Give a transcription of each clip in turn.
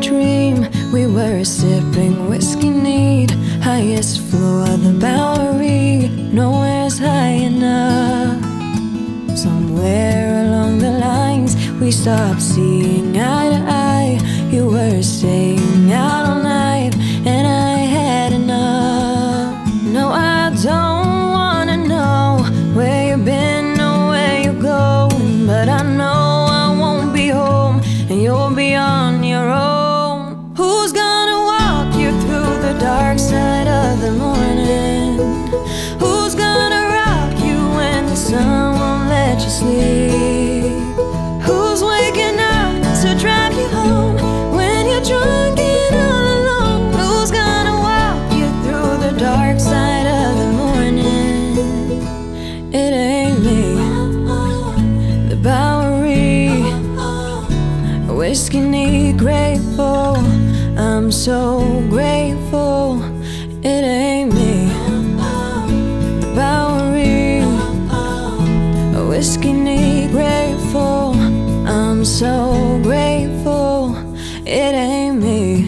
dream. We were sipping whiskey neat, highest floor of the Bowery. Nowhere's high enough. Somewhere along the lines we stopped seeing eye to eye. You were staying out all night and I had enough. No, I don't wanna know where you've been or where you're going, but I know I won't be home and you'll be on your own. Who's gonna walk you through the dark side of the morning? Who's gonna rock you when the sun won't let you sleep? Who's waking up to drive you home when you're drunk and all alone? Who's gonna walk you through the dark side of the morning? It ain't me. The Bowery, whiskey neat, grateful. I'm so grateful. It ain't me. The Bowery, whiskey neat, grateful. I'm so grateful. It ain't me.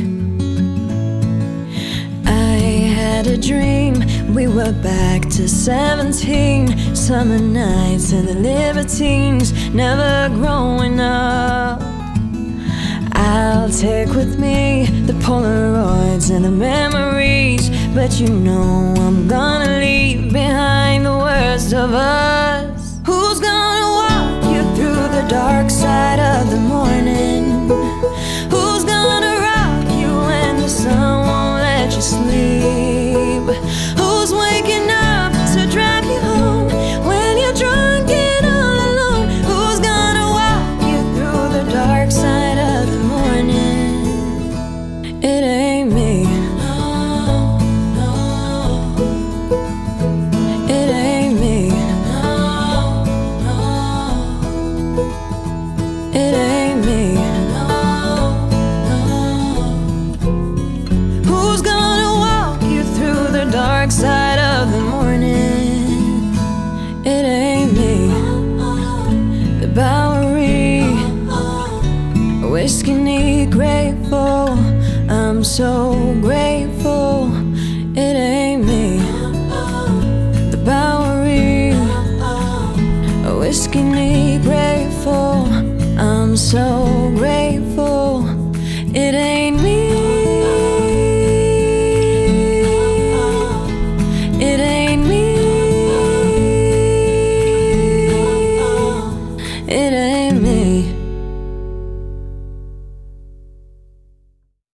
I had a dream. We were back to 17, summer nights and the libertines, never growing up. I'll take with me the Polaroids and the memories, but you know I'm gonna leave behind the worst of us. Who's gonna walk you through the dark side of the morning? Who's gonna rock you when the sun won't let you sleep? Who's waking up to drive you home when you're drunk and all alone? Who's gonna walk you through the dark side of the morning? It ain't me. It ain't me. It ain't me. Who's gonna walk you through the dark side of the morning? It ain't me. The Bowery, whiskey neat, grateful. I'm so